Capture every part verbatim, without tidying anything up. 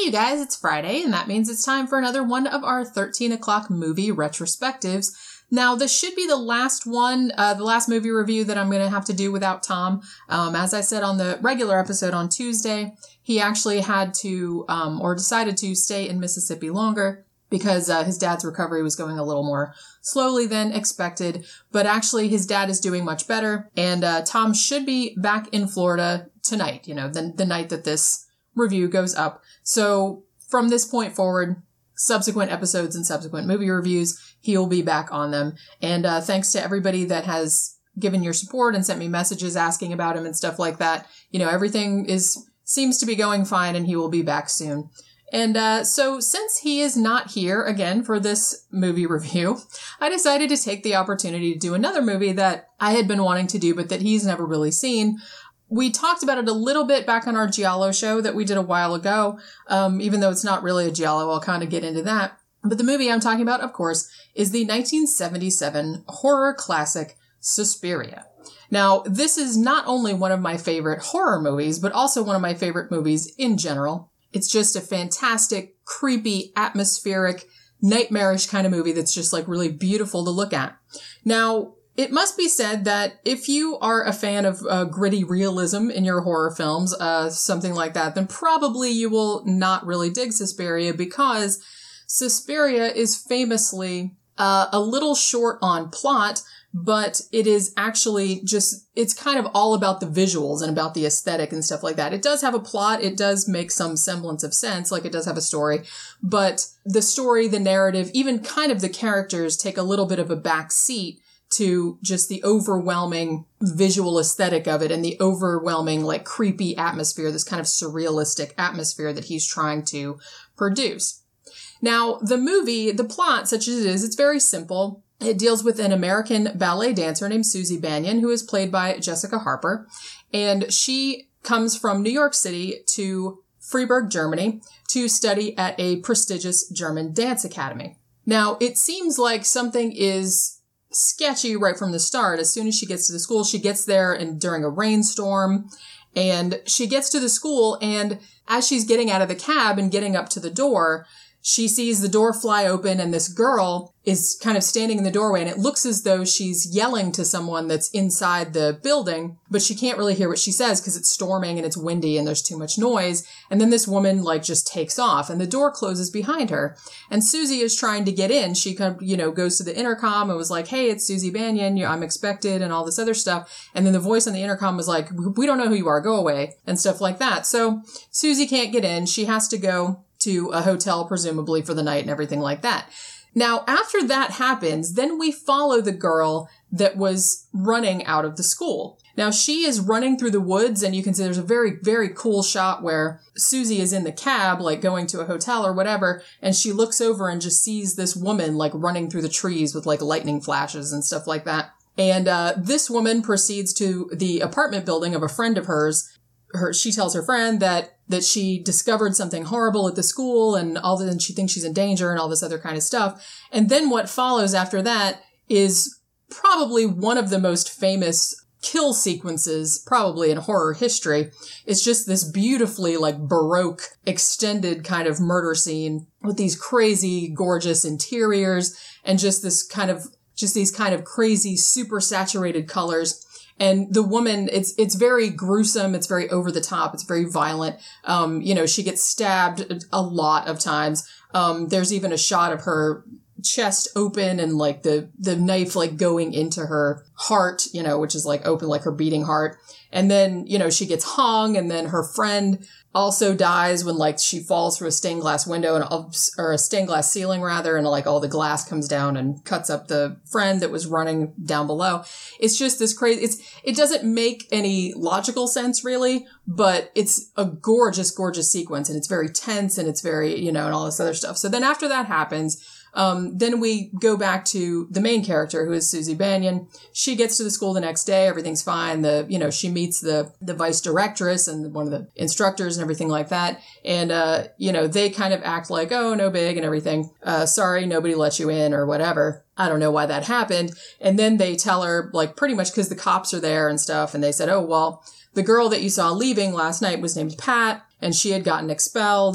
you guys, it's Friday, and that means it's time for another one of our thirteen o'clock movie retrospectives. Now, this should be the last one, uh, the last movie review that I'm going to have to do without Tom. Um, as I said on the regular episode on Tuesday, he actually had to, um, or decided to stay in Mississippi longer because uh, his dad's recovery was going a little more slowly than expected. But actually, his dad is doing much better, and uh, Tom should be back in Florida tonight, you know, the, the night that this review goes up. So from this point forward, subsequent episodes and subsequent movie reviews, he'll be back on them. And uh, thanks to everybody that has given your support and sent me messages asking about him and stuff like that. You know, everything is seems to be going fine, and he will be back soon. And uh, so since he is not here again for this movie review, I decided to take the opportunity to do another movie that I had been wanting to do, but that he's never really seen. We talked about it a little bit back on our Giallo show that we did a while ago. Um, even though it's not really a Giallo, I'll kind of get into that. But the movie I'm talking about, of course, is the nineteen seventy-seven horror classic Suspiria. Now, this is not only one of my favorite horror movies, but also one of my favorite movies in general. It's just a fantastic, creepy, atmospheric, nightmarish kind of movie that's just like really beautiful to look at. Now, it must be said that if you are a fan of uh, gritty realism in your horror films, uh, something like that, then probably you will not really dig Suspiria, because Suspiria is famously uh, a little short on plot, but it is actually just, it's kind of all about the visuals and about the aesthetic and stuff like that. It does have a plot. It does make some semblance of sense, like it does have a story, but the story, the narrative, even kind of the characters take a little bit of a back seat to just the overwhelming visual aesthetic of it and the overwhelming, like, creepy atmosphere, this kind of surrealistic atmosphere that he's trying to produce. Now, the movie, the plot, such as it is, it's very simple. It deals with an American ballet dancer named Susie Bannion, who is played by Jessica Harper, and she comes from New York City to Freiburg, Germany, to study at a prestigious German dance academy. Now, it seems like something is sketchy right from the start. As soon as she gets to the school, she gets there and during a rainstorm, and she gets to the school, and as she's getting out of the cab and getting up to the door, she sees the door fly open, and this girl is kind of standing in the doorway, and it looks as though she's yelling to someone that's inside the building, but she can't really hear what she says because it's storming and it's windy and there's too much noise. And then this woman, like, just takes off, and the door closes behind her. And Susie is trying to get in. She kind of, you know, goes to the intercom and was like, "Hey, it's Susie Bannion. I'm expected," and all this other stuff. And then the voice on the intercom was like, "We don't know who you are. Go away," and stuff like that. So Susie can't get in. She has to go to a hotel, presumably for the night and everything like that. Now, after that happens, then we follow the girl that was running out of the school. Now, she is running through the woods, and you can see there's a very, very cool shot where Susie is in the cab, like going to a hotel or whatever, and she looks over and just sees this woman, like, running through the trees with, like, lightning flashes and stuff like that. And uh, this woman proceeds to the apartment building of a friend of hers. Her, she tells her friend that that she discovered something horrible at the school, and all that, and she thinks she's in danger and all this other kind of stuff. And then what follows after that is probably one of the most famous kill sequences, probably in horror history. It's just this beautifully, like, Baroque extended kind of murder scene with these crazy, gorgeous interiors and just this kind of, just these kind of crazy, super saturated colors. And the woman, it's, it's very gruesome. It's very over the top. It's very violent. Um, you know, she gets stabbed a lot of times. Um, there's even a shot of her chest open and like the, the knife like going into her heart, you know, which is like open, like her beating heart. And then, you know, she gets hung, and then her friend also dies when, like, she falls through a stained glass window and, or a stained glass ceiling rather, and like all the glass comes down and cuts up the friend that was running down below. It's just this crazy, it's, it doesn't make any logical sense really, but it's a gorgeous, gorgeous sequence, and it's very tense, and it's very, you know, and all this other stuff. So then after that happens, Um, then we go back to the main character, who is Susie Bannion. She gets to the school the next day. Everything's fine. The, you know, she meets the, the vice directress and one of the instructors and everything like that. And, uh, you know, they kind of act like, oh, no big and everything. Uh, sorry, nobody let you in or whatever. I don't know why that happened. And then they tell her, like, pretty much because the cops are there and stuff. And they said, oh, well, the girl that you saw leaving last night was named Pat, and she had gotten expelled.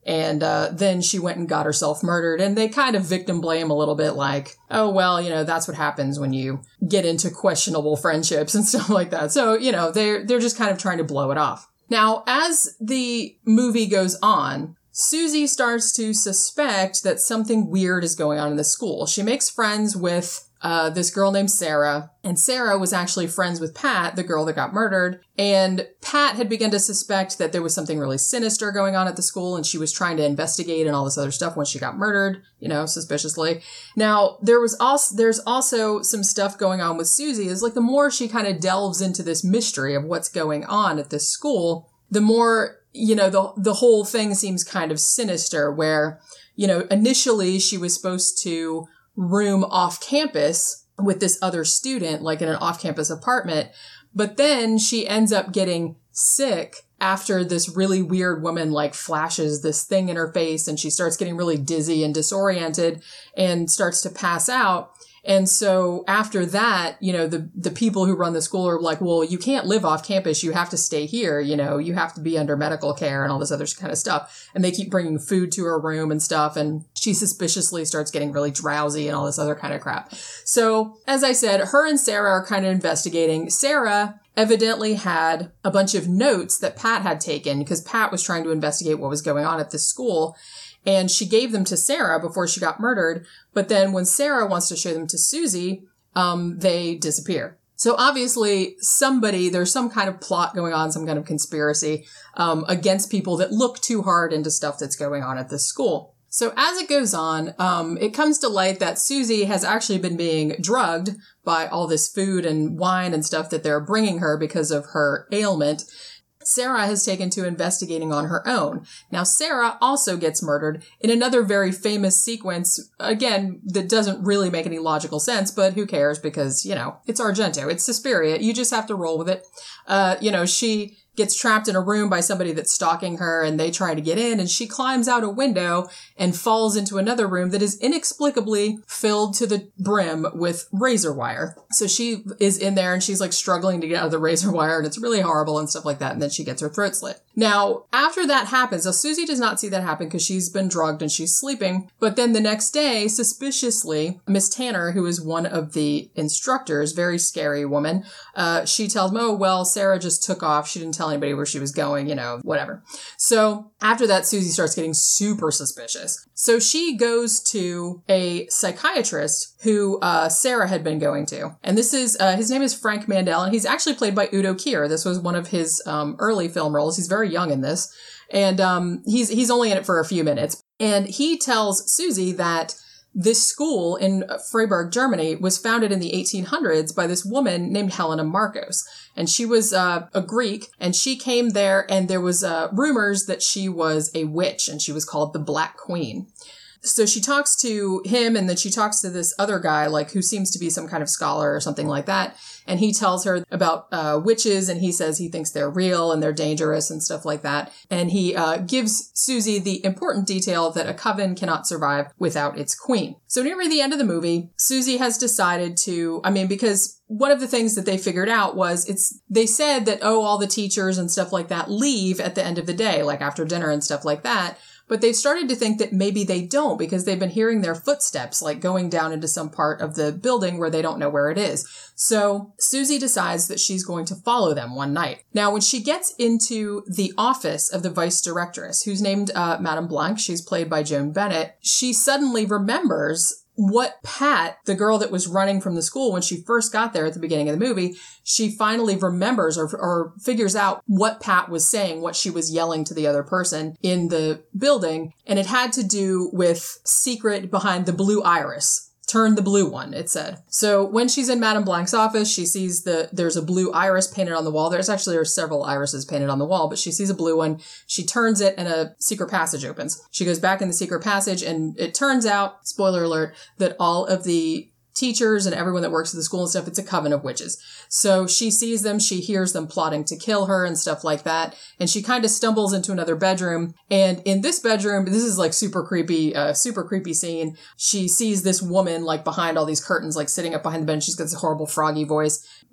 And uh, then she went and got herself murdered. And they kind of victim blame a little bit like, oh, well, you know, that's what happens when you get into questionable friendships and stuff like that. So, you know, they're, they're just kind of trying to blow it off. Now, as the movie goes on, Susie starts to suspect that something weird is going on in the school. She makes friends with uh, this girl named Sarah, and Sarah was actually friends with Pat, the girl that got murdered. And Pat had begun to suspect that there was something really sinister going on at the school, and she was trying to investigate and all this other stuff when she got murdered, you know, suspiciously. Now, there was also, there's also some stuff going on with Susie is like the more she kind of delves into this mystery of what's going on at this school, the more, you know, the, the whole thing seems kind of sinister where, you know, initially she was supposed to room off campus with this other student, like in an off-campus apartment. But then she ends up getting sick after this really weird woman like flashes this thing in her face, and she starts getting really dizzy and disoriented and starts to pass out. And so after that, you know, the, the people who run the school are like, well, you can't live off campus. You have to stay here. You know, you have to be under medical care and all this other kind of stuff. And they keep bringing food to her room and stuff. And she suspiciously starts getting really drowsy and all this other kind of crap. So as I said, her and Sarah are kind of investigating. Sarah evidently had a bunch of notes that Pat had taken because Pat was trying to investigate what was going on at this school. And she gave them to Sarah before she got murdered. But then when Sarah wants to show them to Susie, um, they disappear. So obviously somebody, there's some kind of plot going on, some kind of conspiracy um, against people that look too hard into stuff that's going on at this school. So as it goes on, um, it comes to light that Susie has actually been being drugged by all this food and wine and stuff that they're bringing her because of her ailment. Sarah has taken to investigating on her own. Now, Sarah also gets murdered in another very famous sequence, again, that doesn't really make any logical sense, but who cares because, you know, it's Argento, it's Suspiria, you just have to roll with it. Uh, you know, she gets trapped in a room by somebody that's stalking her and they try to get in and she climbs out a window and falls into another room that is inexplicably filled to the brim with razor wire. So she is in there and she's like struggling to get out of the razor wire and it's really horrible and stuff like that. And then she gets her throat slit. Now, after that happens, so Susie does not see that happen because she's been drugged and she's sleeping. But then the next day, suspiciously, Miss Tanner, who is one of the instructors, very scary woman, uh, she tells them, oh, well, Sarah just took off. She didn't tell anybody where she was going, you know, whatever. So after that, Susie starts getting super suspicious. So she goes to a psychiatrist who uh, Sarah had been going to. And this is, uh, his name is Frank Mandel, and he's actually played by Udo Kier. This was one of his um, early film roles. He's very young in this. And um, he's he's only in it for a few minutes. And he tells Susie that this school in Freiburg, Germany, was founded in the eighteen hundreds by this woman named Helena Marcos. And she was uh, a Greek, and she came there, and there was uh, rumors that she was a witch, and she was called the Black Queen. So she talks to him, and then she talks to this other guy, like, who seems to be some kind of scholar or something like that. And he tells her about uh, witches, and he says he thinks they're real and they're dangerous and stuff like that. And he uh, gives Susie the important detail that a coven cannot survive without its queen. So near the end of the movie, Susie has decided to, I mean, because one of the things that they figured out was it's, they said that, oh, all the teachers and stuff like that leave at the end of the day, like after dinner and stuff like that. But they've started to think that maybe they don't because they've been hearing their footsteps, like going down into some part of the building where they don't know where it is. So Susie decides that she's going to follow them one night. Now, when she gets into the office of the vice directress, who's named uh, Madame Blanc, she's played by Joan Bennett, she suddenly remembers what Pat, the girl that was running from the school when she first got there at the beginning of the movie, she finally remembers or, or figures out what Pat was saying, what she was yelling to the other person in the building. And it had to do with secret behind the blue iris. Turn the blue one, it said. So when she's in Madame Blanc's office, she sees the, there's a blue iris painted on the wall. There's actually, there's several irises painted on the wall, but she sees a blue one. She turns it and a secret passage opens. She goes back in the secret passage and it turns out, spoiler alert, that all of the teachers and everyone that works at the school and stuff, it's a coven of witches. So she sees them, she hears them plotting to kill her and stuff like that. And she kind of stumbles into another bedroom. And in this bedroom, this is like super creepy, uh, super creepy scene. She sees this woman like behind all these curtains, like sitting up behind the bed. She's got this horrible froggy voice.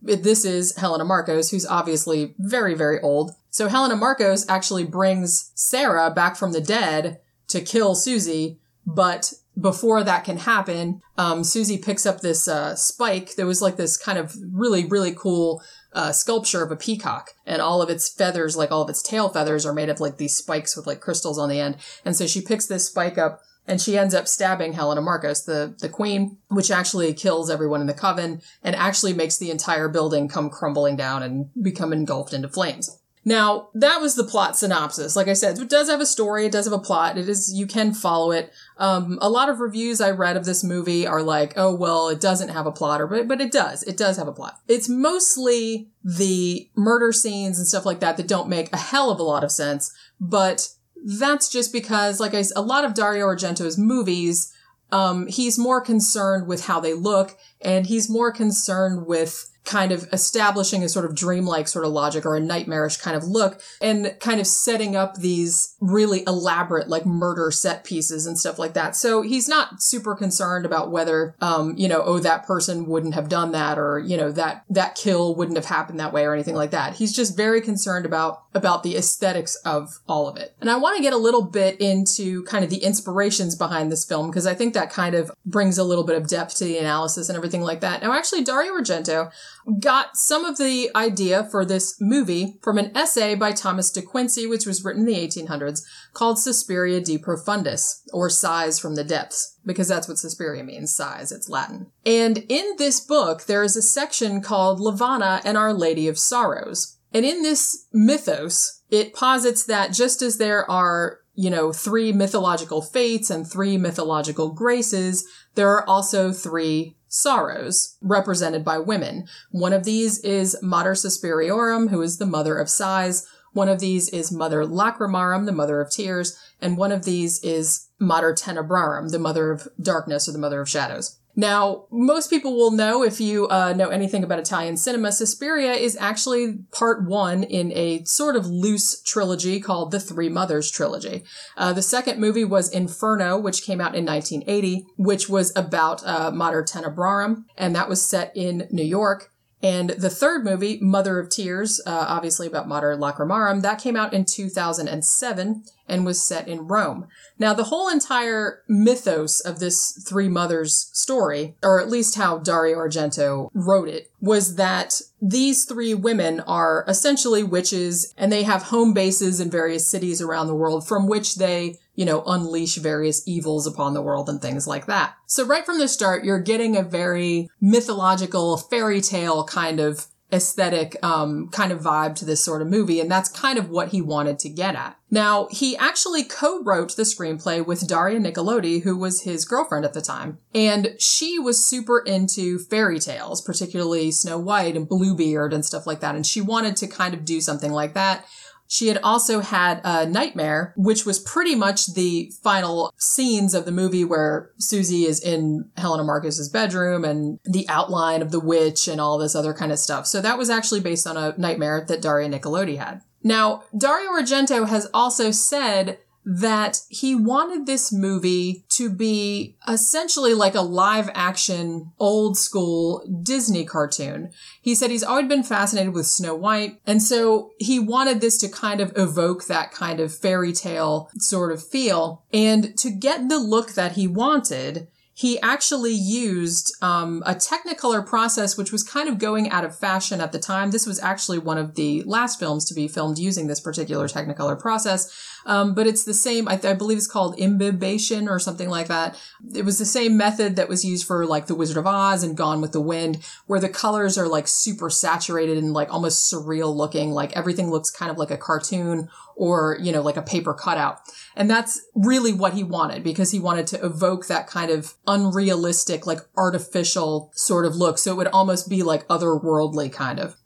this is Helena Markos, who's obviously very, very old. So Helena Markos actually brings Sarah back from the dead to kill Susie, but before that can happen, um, Susie picks up this uh, spike. There was like this kind of really, really cool uh, sculpture of a peacock, and all of its feathers, like all of its tail feathers, are made of like these spikes with like crystals on the end. And so she picks this spike up, and she ends up stabbing Helena Markos, the, the queen, which actually kills everyone in the coven and actually makes the entire building come crumbling down and become engulfed into flames. Now, that was the plot synopsis. Like I said, it does have a story. It does have a plot. It is, you can follow it. Um, a lot of reviews I read of this movie are like, oh, well, it doesn't have a plot, or, but, but it does. It does have a plot. It's mostly the murder scenes and stuff like that that don't make a hell of a lot of sense. But that's just because, like I said, a lot of Dario Argento's movies, um, he's more concerned with how they look, and he's more concerned with kind of establishing a sort of dreamlike sort of logic or a nightmarish kind of look, and kind of setting up these really elaborate like murder set pieces and stuff like that. So he's not super concerned about whether, um, you know, oh, that person wouldn't have done that, or, you know, that, that kill wouldn't have happened that way or anything like that. He's just very concerned about, about the aesthetics of all of it. And I want to get a little bit into kind of the inspirations behind this film, because I think that kind of brings a little bit of depth to the analysis and everything like that. Now, actually, Dario Argento got some of the idea for this movie from an essay by Thomas de Quincey, which was written in the eighteen hundreds, called Suspiria de Profundis, or Sighs from the Depths, because that's what Suspiria means, sighs, it's Latin. And in this book, there is a section called Lavanna and Our Lady of Sorrows. And in this mythos, it posits that just as there are, you know, three mythological fates and three mythological graces, there are also three sorrows represented by women. One of these is Mater Suspiriorum, who is the mother of sighs. One of these is Mother Lacrimarum, the mother of tears. And one of these is Mater Tenebrarum, the mother of darkness or the mother of shadows. Now, most people will know, if you uh, know anything about Italian cinema, Suspiria is actually part one in a sort of loose trilogy called the Three Mothers trilogy. Uh, the second movie was Inferno, which came out in nineteen eighty, which was about uh, Mater Tenebrarum, and that was set in New York. And the third movie, Mother of Tears, uh, obviously about Mater Lacrimarum, that came out in two thousand seven and was set in Rome. Now, the whole entire mythos of this Three Mothers story, or at least how Dario Argento wrote it, was that these three women are essentially witches, and they have home bases in various cities around the world from which they, you know, unleash various evils upon the world and things like that. So right from the start, you're getting a very mythological fairy tale kind of aesthetic, um, kind of vibe to this sort of movie. And that's kind of what he wanted to get at. Now, he actually co-wrote the screenplay with Daria Nicolodi, who was his girlfriend at the time. And she was super into fairy tales, particularly Snow White and Bluebeard and stuff like that. And she wanted to kind of do something like that. She had also had a Nightmare, which was pretty much the final scenes of the movie where Susie is in Helena Markos' bedroom and the outline of the witch and all this other kind of stuff. So that was actually based on a nightmare that Daria Nicolodi had. Now, Dario Argento has also said that he wanted this movie to be essentially like a live action, old school Disney cartoon. He said he's always been fascinated with Snow White. And so he wanted this to kind of evoke that kind of fairy tale sort of feel. And to get the look that he wanted, he actually used um, a Technicolor process, which was kind of going out of fashion at the time. This was actually one of the last films to be filmed using this particular Technicolor process. Um, but it's the same, I, th- I believe it's called imbibation or something like that. It was the same method that was used for like The Wizard of Oz and Gone with the Wind, where the colors are like super saturated and like almost surreal looking, like everything looks kind of like a cartoon or, you know, like a paper cutout. And that's really what he wanted, because he wanted to evoke that kind of unrealistic, like artificial sort of look. So it would almost be like otherworldly kind of.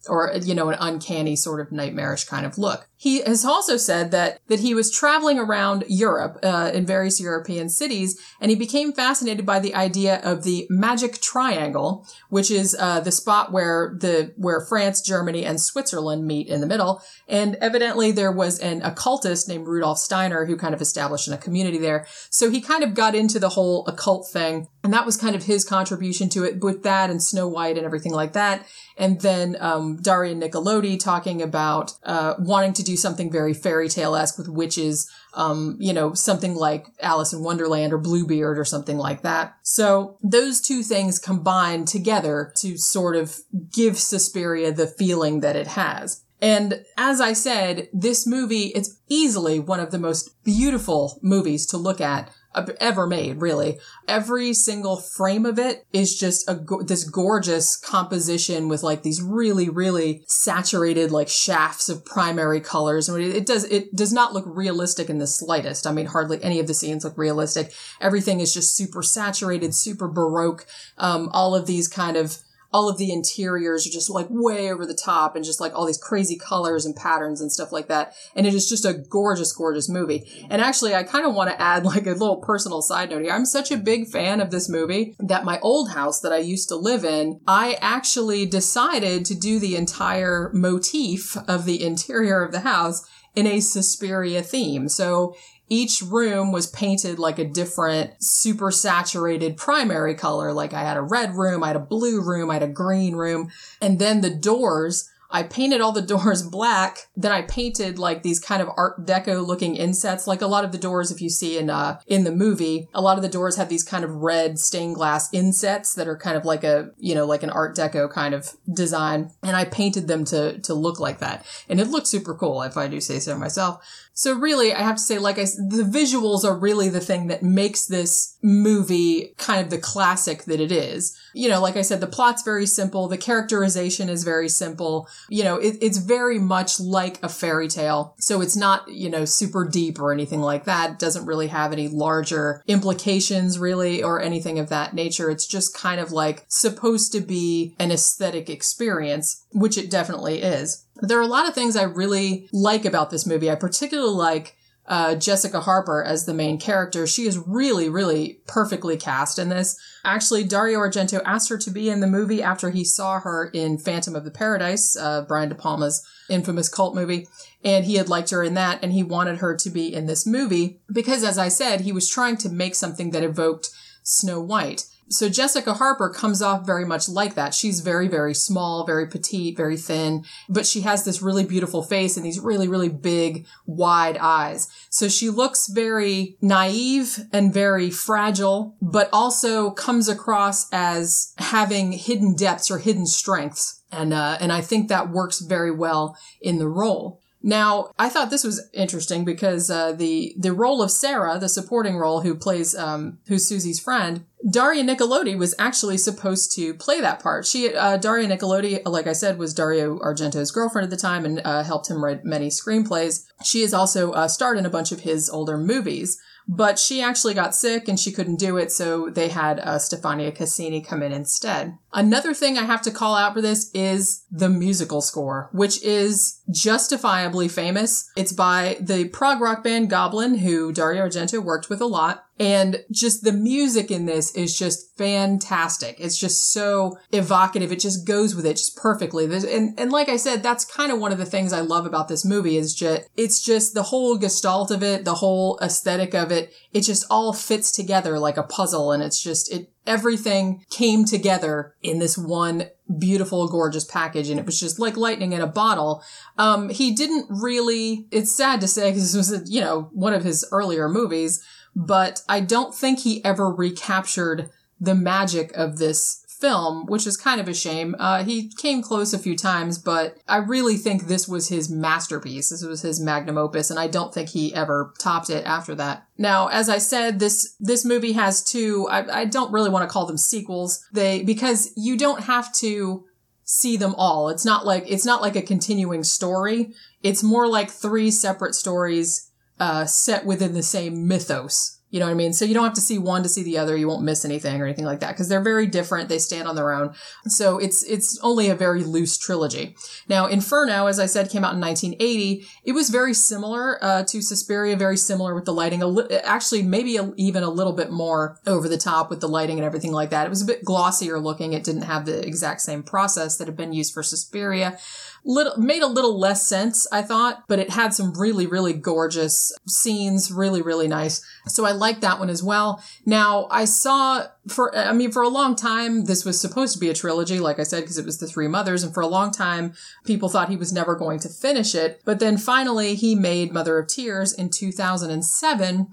or, you know, an uncanny sort of nightmarish kind of look. He has also said that, that he was traveling around Europe, uh, in various European cities, and he became fascinated by the idea of the magic triangle, which is, uh, the spot where the, where France, Germany, and Switzerland meet in the middle. And evidently there was an occultist named Rudolf Steiner who kind of established a community there. So he kind of got into the whole occult thing, and that was kind of his contribution to it, with that and Snow White and everything like that. And then um, Daria Nicolodi talking about uh wanting to do something very fairy tale-esque with witches, um, you know, something like Alice in Wonderland or Bluebeard or something like that. So those two things combined together to sort of give Suspiria the feeling that it has. And as I said, this movie, it's easily one of the most beautiful movies to look at ever made, really. Every single frame of it is just a this gorgeous composition with like these really, really saturated like shafts of primary colors. I mean, it does it does not look realistic in the slightest. I mean, hardly any of the scenes look realistic. Everything is just super saturated, super Baroque. Um, all of these kind of all of the interiors are just like way over the top and just like all these crazy colors and patterns and stuff like that. And it is just a gorgeous, gorgeous movie. And actually, I kind of want to add like a little personal side note here. I'm such a big fan of this movie that my old house that I used to live in, I actually decided to do the entire motif of the interior of the house in a Suspiria theme. So each room was painted like a different super saturated primary color. Like I had a red room, I had a blue room, I had a green room. And then the doors, I painted all the doors black. Then I painted like these kind of Art Deco looking insets. Like a lot of the doors, if you see in, uh, in the movie, a lot of the doors have these kind of red stained glass insets that are kind of like a, you know, like an Art Deco kind of design. And I painted them to, to look like that. And it looked super cool, if I do say so myself. So really, I have to say, like I said, the visuals are really the thing that makes this movie kind of the classic that it is. You know, like I said, the plot's very simple. The characterization is very simple. You know, it, it's very much like a fairy tale. So it's not, you know, super deep or anything like that. It doesn't really have any larger implications, really, or anything of that nature. It's just kind of like supposed to be an aesthetic experience, which it definitely is. There are a lot of things I really like about this movie. I particularly like uh, Jessica Harper as the main character. She is really, really perfectly cast in this. Actually, Dario Argento asked her to be in the movie after he saw her in Phantom of the Paradise, uh, Brian De Palma's infamous cult movie. And he had liked her in that, and he wanted her to be in this movie because, as I said, he was trying to make something that evoked Snow White. So Jessica Harper comes off very much like that. She's very, very small, very petite, very thin, but she has this really beautiful face and these really, really big, wide eyes. So she looks very naive and very fragile, but also comes across as having hidden depths or hidden strengths. And, uh, and I think that works very well in the role. Now, I thought this was interesting because uh, the the role of Sarah, the supporting role who plays um, who's Susie's friend, Daria Nicolodi was actually supposed to play that part. She uh, Daria Nicolodi, like I said, was Dario Argento's girlfriend at the time and uh, helped him write many screenplays. She has also uh, starred in a bunch of his older movies. But she actually got sick and she couldn't do it, so they had uh, Stefania Cassini come in instead. Another thing I have to call out for this is the musical score, which is justifiably famous. It's by the prog rock band Goblin, who Dario Argento worked with a lot. And just the music in this is just fantastic. It's just so evocative. It just goes with it just perfectly. And, and like I said, that's kind of one of the things I love about this movie is just, it's just the whole gestalt of it, the whole aesthetic of it. It just all fits together like a puzzle. And it's just, it, everything came together in this one beautiful, gorgeous package. And it was just like lightning in a bottle. Um, he didn't really, it's sad to say because this was, you know, one of his earlier movies, but I don't think he ever recaptured the magic of this film, which is kind of a shame. Uh, he came close a few times, but I really think this was his masterpiece. This was his magnum opus, and I don't think he ever topped it after that. Now, as I said, this, this movie has two, I, I don't really want to call them sequels. They, because you don't have to see them all. It's not like, it's not like a continuing story. It's more like three separate stories Uh, set within the same mythos, You know what I mean? So you don't have to see one to see the other. You won't miss anything or anything like that because they're very different. They stand on their own. So it's it's only a very loose trilogy. Now, Inferno, as I said, came out in nineteen eighty. It was very similar uh, to Suspiria, very similar with the lighting. A li- actually, maybe a, even a little bit more over the top with the lighting and everything like that. It was a bit glossier looking. It didn't have the exact same process that had been used for Suspiria. Little, made a little less sense, I thought, but it had some really, really gorgeous scenes, really, really nice. So I liked that one as well. Now, I saw, for, I mean, for a long time, this was supposed to be a trilogy, like I said, because it was the Three Mothers, and for a long time, people thought he was never going to finish it. But then finally, he made Mother of Tears in two thousand seven.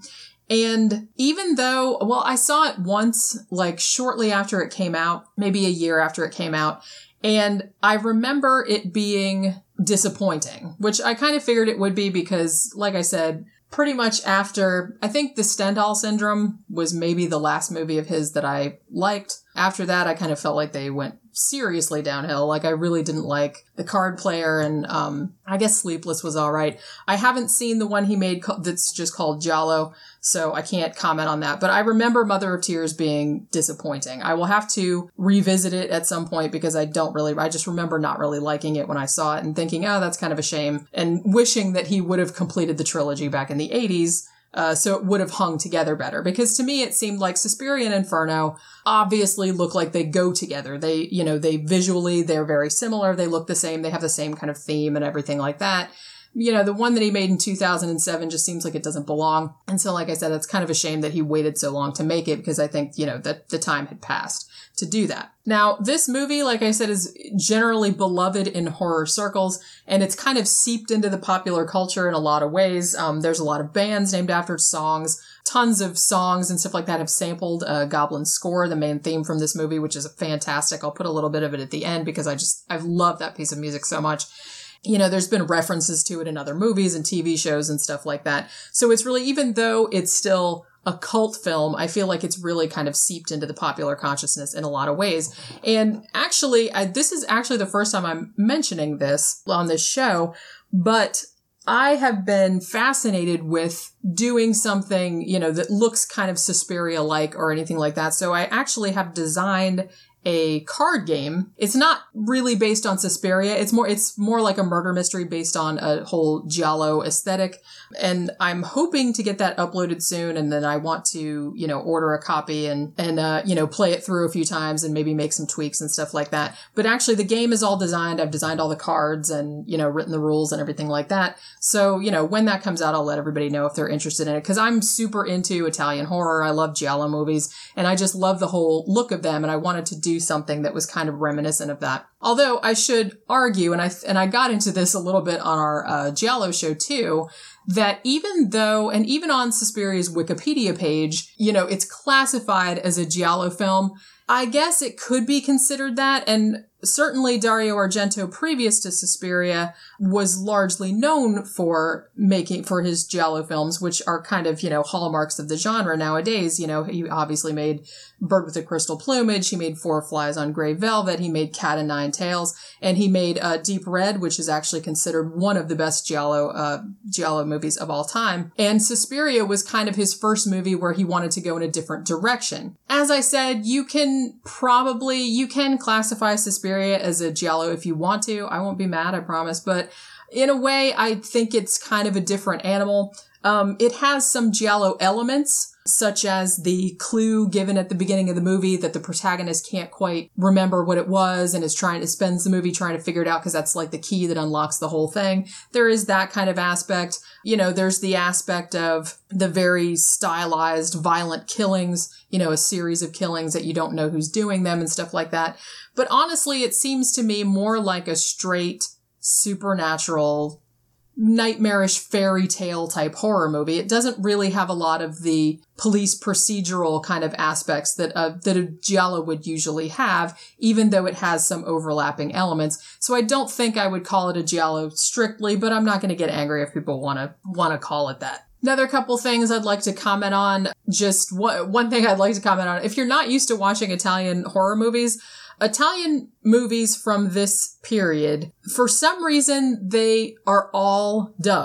And even though, well, I saw it once, like shortly after it came out, maybe a year after it came out, and I remember it being disappointing, which I kind of figured it would be because, like I said, pretty much after, I think The Stendhal Syndrome was maybe the last movie of his that I liked. After that, I kind of felt like they went seriously downhill. Like, I really didn't like The Card Player, and um, I guess Sleepless was all right. I haven't seen the one he made co- that's just called Giallo, so I can't comment on that. But I remember Mother of Tears being disappointing. I will have to revisit it at some point because I don't really, I just remember not really liking it when I saw it and thinking, oh, that's kind of a shame, and wishing that he would have completed the trilogy back in the eighties. Uh, so it would have hung together better, because to me, it seemed like Suspiria and Inferno obviously look like they go together. They, you know, they visually, they're very similar. They look the same. They have the same kind of theme and everything like that. You know, the one that he made in two thousand seven just seems like it doesn't belong. And so, like I said, it's kind of a shame that he waited so long to make it, because I think, you know, that the time had passed to do that. Now, this movie, like I said, is generally beloved in horror circles, and it's kind of seeped into the popular culture in a lot of ways. Um, there's a lot of bands named after songs. Tons of songs and stuff like that have sampled uh, Goblin Score, the main theme from this movie, which is fantastic. I'll put a little bit of it at the end because I just, I love that piece of music so much. You know, there's been references to it in other movies and T V shows and stuff like that. So it's really, even though it's still a cult film, I feel like it's really kind of seeped into the popular consciousness in a lot of ways. And actually, I, this is actually the first time I'm mentioning this on this show, but I have been fascinated with doing something, you know, that looks kind of Suspiria-like or anything like that. So I actually have designed a card game. It's not really based on Suspiria. It's more, it's more like a murder mystery based on a whole giallo aesthetic. And I'm hoping to get that uploaded soon. And then I want to, you know, order a copy and, and, uh, you know, play it through a few times and maybe make some tweaks and stuff like that. But actually the game is all designed. I've designed all the cards and, you know, written the rules and everything like that. So, you know, when that comes out, I'll let everybody know if they're interested in it. Cause I'm super into Italian horror. I love giallo movies and I just love the whole look of them. And I wanted to do something that was kind of reminiscent of that. Although I should argue, and I and I got into this a little bit on our uh, Giallo show too, that even though, and even on Suspiria's Wikipedia page, you know, it's classified as a Giallo film, I guess it could be considered that. And certainly Dario Argento, previous to Suspiria, was largely known for making, for his Giallo films, which are kind of, you know, hallmarks of the genre nowadays. You know, he obviously made Bird with a Crystal Plumage, he made Four Flies on Grey Velvet, he made Cat o' Nine Tails, and he made uh, Deep Red, which is actually considered one of the best Giallo, uh, Giallo movies of all time. And Suspiria was kind of his first movie where he wanted to go in a different direction. As I said, you can probably, you can classify Suspiria as a Giallo if you want to. I won't be mad, I promise. But in a way, I think it's kind of a different animal. Um, it has some Giallo elements, such as the clue given at the beginning of the movie that the protagonist can't quite remember what it was and is trying to spends the movie trying to figure it out because that's like the key that unlocks the whole thing. There is that kind of aspect. You know, there's the aspect of the very stylized, violent killings, you know, a series of killings that you don't know who's doing them and stuff like that. But honestly, it seems to me more like a straight supernatural, nightmarish fairy tale type horror movie. It doesn't really have a lot of the police procedural kind of aspects that uh, that a Giallo would usually have, even though it has some overlapping elements. So I don't think I would call it a Giallo strictly, but I'm not going to get angry if people want to want to call it that. Another couple things I'd like to comment on. Just one, one thing I'd like to comment on. If you're not used to watching Italian horror movies, Italian movies from this period, for some reason, they are all dubbed.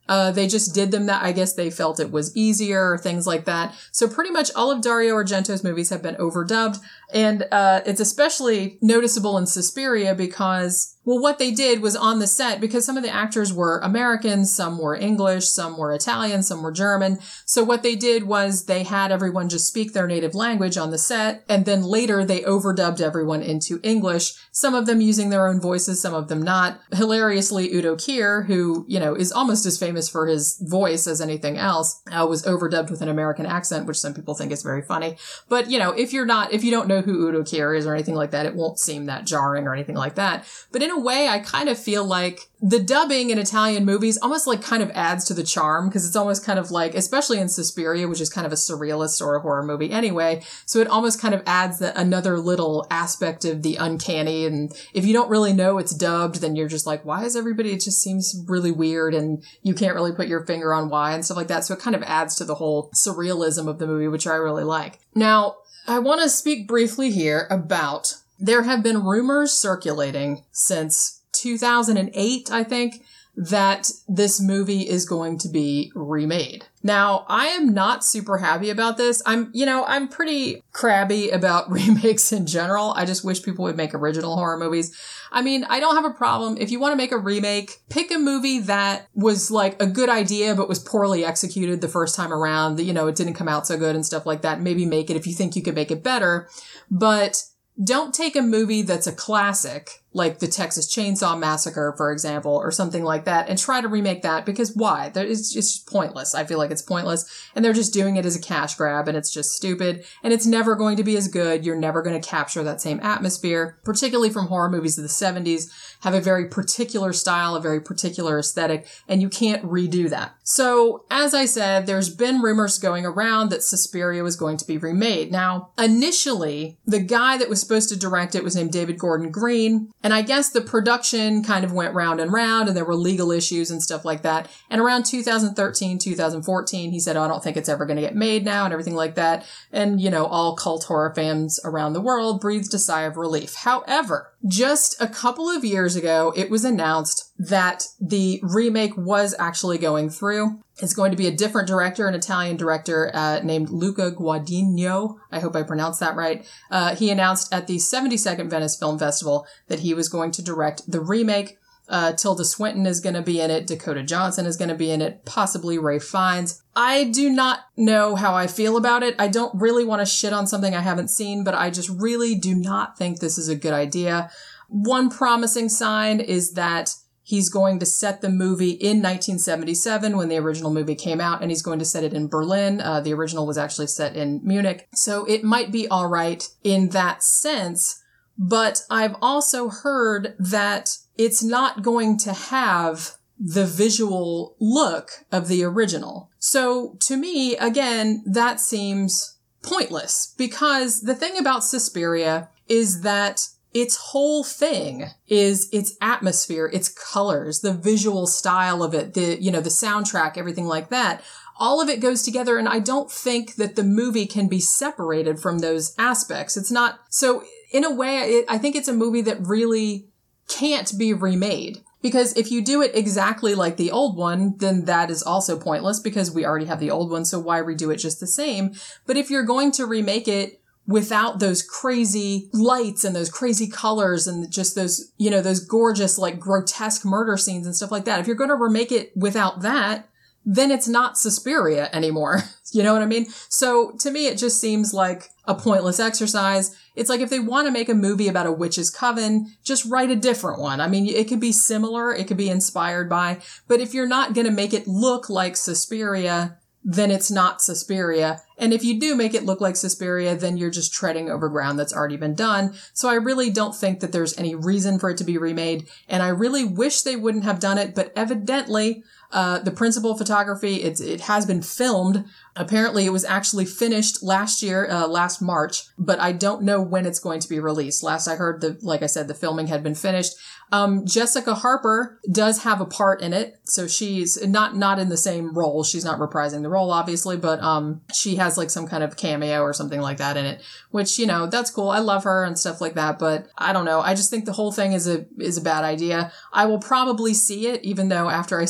Uh, they just did them that I guess they felt it was easier or things like that. So pretty much all of Dario Argento's movies have been overdubbed. And uh, it's especially noticeable in Suspiria because, well, what they did was on the set, because some of the actors were Americans, some were English, some were Italian, some were German. So what they did was they had everyone just speak their native language on the set, and then later they overdubbed everyone into English, some of them using their own voices, some of them not. Hilariously, Udo Kier, who, you know, is almost as famous for his voice as anything else, uh, was overdubbed with an American accent, which some people think is very funny. But, you know, if you're not, if you don't know who Udo Kier is or anything like that, it won't seem that jarring or anything like that. But in a way, I kind of feel like the dubbing in Italian movies almost like kind of adds to the charm, because it's almost kind of like, especially in Suspiria, which is kind of a surrealist or a horror movie anyway. So it almost kind of adds the, another little aspect of the uncanny. And if you don't really know it's dubbed, then you're just like, why is everybody, it just seems really weird and you can't really put your finger on why and stuff like that. So it kind of adds to the whole surrealism of the movie, which I really like. Now, I want to speak briefly here about, there have been rumors circulating since two thousand eight, I think, that this movie is going to be remade. Now, I am not super happy about this. I'm, you know, I'm pretty crabby about remakes in general. I just wish people would make original horror movies. I mean, I don't have a problem. If you want to make a remake, pick a movie that was like a good idea, but was poorly executed the first time around. That, you know, it didn't come out so good and stuff like that. Maybe make it if you think you could make it better. But don't take a movie that's a classic, like the Texas Chainsaw Massacre, for example, or something like that, and try to remake that, because why? It's just pointless. I feel like it's pointless, and they're just doing it as a cash grab, and it's just stupid, and it's never going to be as good. You're never going to capture that same atmosphere, particularly from horror movies of the seventies, have a very particular style, a very particular aesthetic, and you can't redo that. So, as I said, there's been rumors going around that Suspiria was going to be remade. Now, initially, the guy that was supposed to direct it was named David Gordon Green, and I guess the production kind of went round and round, and there were legal issues and stuff like that. And around two thousand thirteen, two thousand fourteen, he said, oh, I don't think it's ever going to get made now, and everything like that. And, you know, all cult horror fans around the world breathed a sigh of relief. However, just a couple of years ago, it was announced that the remake was actually going through. It's going to be a different director, an Italian director uh, named Luca Guadagnino. I hope I pronounced that right. Uh, he announced at the seventy-second Venice Film Festival that he was going to direct the remake. Uh, Tilda Swinton is going to be in it. Dakota Johnson is going to be in it. Possibly Ralph Fiennes. I do not know how I feel about it. I don't really want to shit on something I haven't seen, but I just really do not think this is a good idea. One promising sign is that he's going to set the movie in nineteen seventy-seven when the original movie came out, and he's going to set it in Berlin. Uh, the original was actually set in Munich. So it might be all right in that sense, but I've also heard that it's not going to have the visual look of the original. So to me, again, that seems pointless, because the thing about Suspiria is that its whole thing is its atmosphere, its colors, the visual style of it, the, you know, the soundtrack, everything like that. All of it goes together, and I don't think that the movie can be separated from those aspects. It's not, so in a way, it, I think it's a movie that really can't be remade. Because if you do it exactly like the old one, then that is also pointless, because we already have the old one, so why redo it just the same? But if you're going to remake it without those crazy lights and those crazy colors and just those, you know, those gorgeous, like, grotesque murder scenes and stuff like that, if you're going to remake it without that, then it's not Suspiria anymore. You know what I mean? So to me, it just seems like a pointless exercise. It's like if they want to make a movie about a witch's coven, just write a different one. I mean, it could be similar, it could be inspired by, but if you're not going to make it look like Suspiria, then it's not Suspiria. And if you do make it look like Suspiria, then you're just treading over ground that's already been done. So I really don't think that there's any reason for it to be remade. And I really wish they wouldn't have done it, but evidently, uh, the principal photography, it, it has been filmed. Apparently it was actually finished last year, uh, last March, but I don't know when it's going to be released. Last I heard, the, like I said, the filming had been finished. Um, Jessica Harper does have a part in it. So she's not, not in the same role. She's not reprising the role, obviously, but, um, she has like some kind of cameo or something like that in it, which, you know, that's cool. I love her and stuff like that, but I don't know. I just think the whole thing is a, is a bad idea. I will probably see it, even though after I see it, I'm sure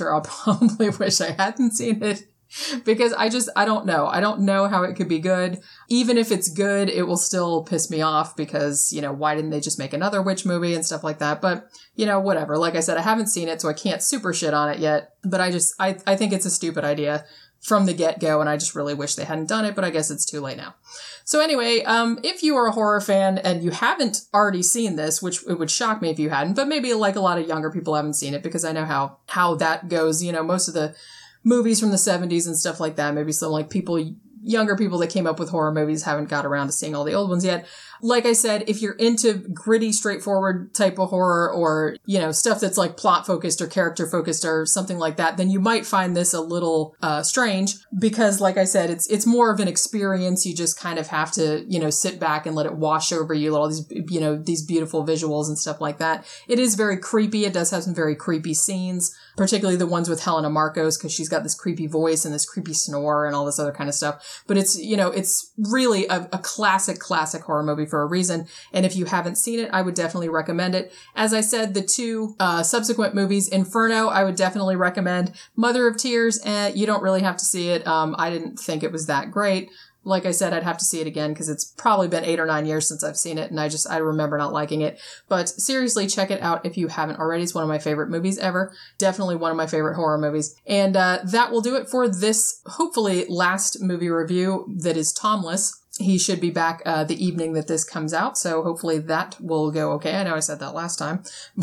after, I'll probably wish I hadn't seen it. Because I just, I don't know. I don't know how it could be good. Even if it's good, it will still piss me off because, you know, why didn't they just make another witch movie and stuff like that? But, you know, whatever. Like I said, I haven't seen it, so I can't super shit on it yet. But I just, I, I think it's a stupid idea from the get-go, and I just really wish they hadn't done it, but I guess it's too late now. So anyway, um, if you are a horror fan and you haven't already seen this, which it would shock me if you hadn't, but maybe like a lot of younger people haven't seen it because I know how, how that goes. You know, most of the movies from the seventies and stuff like that. Maybe some like people, younger people that came up with horror movies haven't got around to seeing all the old ones yet. Like I said, if you're into gritty, straightforward type of horror or, you know, stuff that's like plot focused or character focused or something like that, then you might find this a little uh, strange because, like I said, it's it's more of an experience. You just kind of have to, you know, sit back and let it wash over you, all these, you know, these beautiful visuals and stuff like that. It is very creepy. It does have some very creepy scenes, particularly the ones with Helena Marcos because she's got this creepy voice and this creepy snore and all this other kind of stuff. But it's, you know, it's really a, a classic, classic horror movie for a reason. And if you haven't seen it, I would definitely recommend it. As I said, the two uh, subsequent movies, Inferno, I would definitely recommend. Mother of Tears, eh, you don't really have to see it. Um, I didn't think it was that great. Like I said, I'd have to see it again because it's probably been eight or nine years since I've seen it, and I just, I remember not liking it. But seriously, check it out if you haven't already. It's one of my favorite movies ever. Definitely one of my favorite horror movies. And uh, that will do it for this, hopefully, last movie review that is Tomless. He should be back uh, the evening that this comes out, so hopefully that will go okay. I know I said that last time,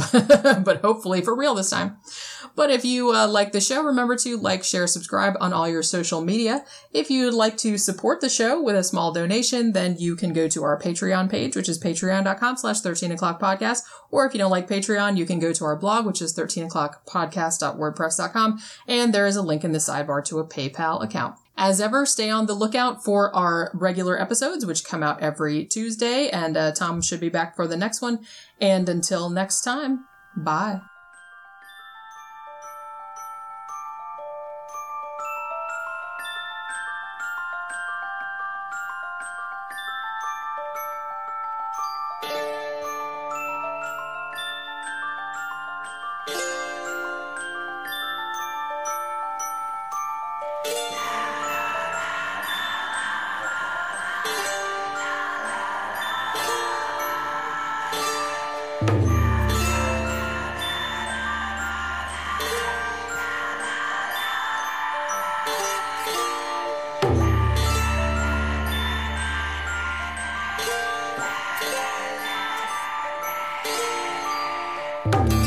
but hopefully for real this time. But if you uh, like the show, remember to like, share, subscribe on all your social media. If you'd like to support the show with a small donation, then you can go to our Patreon page, which is patreon.com slash 13 o'clock podcast. Or if you don't like Patreon, you can go to our blog, which is thirteen o'clock podcast dot wordpress dot com. And there is a link in the sidebar to a PayPal account. As ever, stay on the lookout for our regular episodes, which come out every Tuesday, and uh, Tom should be back for the next one. And until next time, bye. You